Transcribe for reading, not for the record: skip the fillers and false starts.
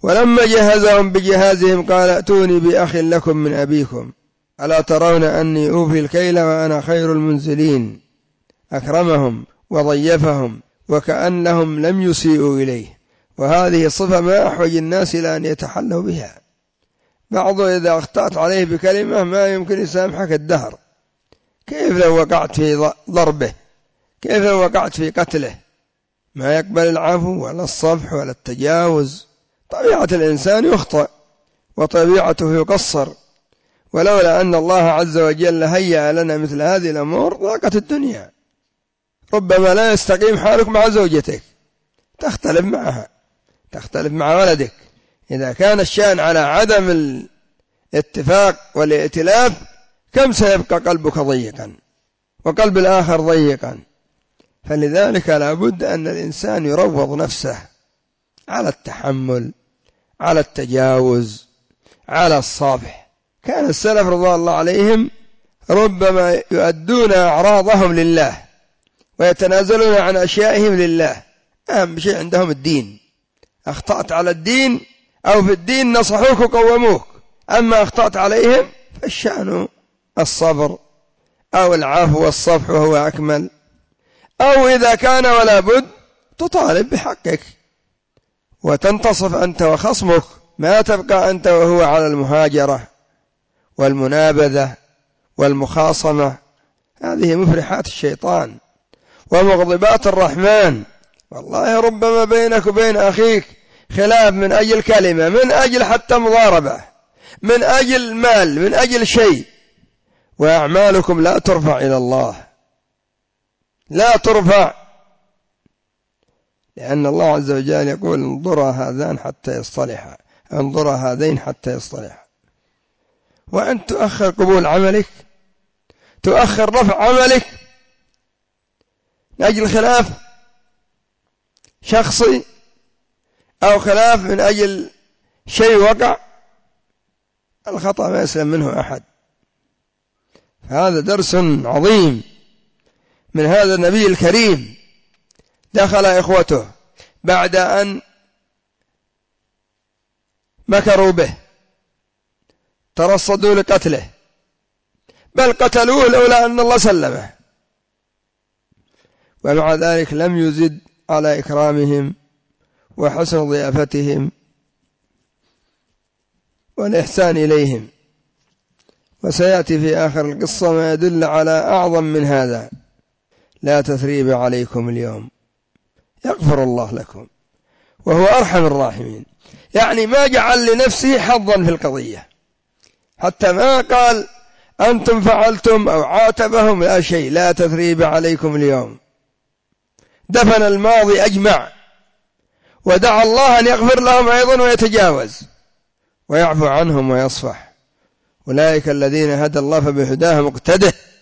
ولما جهزهم بجهازهم قال ائتوني بأخ لكم من أبيكم ألا ترون أني أوفي الكيل وأنا خير المنزلين. أكرمهم وضيفهم وكأنهم لم يسيئوا إليه، وهذه صفة ما أحوج الناس إلى أن يتحلوا بها. بعضه إذا اخطأت عليه بكلمة ما يمكن يسامحك الدهر، كيف لو وقعت في ضربه، كيف لو وقعت في قتله، ما يقبل العفو ولا الصفح ولا التجاوز. طبيعة الإنسان يخطئ وطبيعته يقصر، ولولا أن الله عز وجل هيأ لنا مثل هذه الأمور ضاقت الدنيا. ربما لا يستقيم حالك مع زوجتك، تختلف معها، تختلف مع ولدك. إذا كان الشأن على عدم الاتفاق والائتلاف كم سيبقى قلبك ضيقا وقلب الآخر ضيقا. فلذلك لابد أن الإنسان يروض نفسه على التحمل، على التجاوز، على الصفح. كان السلف رضوان الله عليهم ربما يؤدون أعراضهم لله ويتنازلون عن أشيائهم لله. أهم شيء عندهم الدين، أخطأت على الدين أو في الدين نصحوك وقوموك، أما أخطأت عليهم فالشأن الصبر أو العفو والصفح وهو أكمل، أو إذا كان ولا بد تطالب بحقك وتنتصف أنت وخصمك، ما تبقى أنت وهو على المهاجرة والمنابذة والمخاصمة. هذه مفرحات الشيطان ومغضبات الرحمن. والله ربما بينك وبين أخيك خلاف من أجل كلمة، من أجل حتى مضاربة، من أجل مال، من أجل شيء، وأعمالكم لا ترفع إلى الله، لا ترفع، لأن الله عز وجل يقول انظرا هذان حتى يصطلحا، انظرا هذين حتى يصطلحا. وأن تؤخر قبول عملك، تؤخر رفع عملك لأجل خلاف شخصي أو خلاف من أجل شيء وقع، الخطأ ما يسلم منه أحد. هذا درس عظيم من هذا النبي الكريم. دخل إخوته بعد أن مكروا به، ترصدوا لقتله، بل قتلوه لولا أن الله سلمه، ومع ذلك لم يزد على إكرامهم وحسن ضيافتهم والإحسان إليهم. وسيأتي في آخر القصة ما يدل على أعظم من هذا: لا تثريب عليكم اليوم يغفر الله لكم وهو أرحم الراحمين. يعني ما جعل لنفسه حظا في القضية، حتى ما قال أنتم فعلتم أو عاتبهم، لا شيء، لا تثريب عليكم اليوم. دفن الماضي أجمع ودعا الله أن يغفر لهم أيضا ويتجاوز ويعفو عنهم ويصفح. أولئك الذين هدى الله فبهداه مقتده.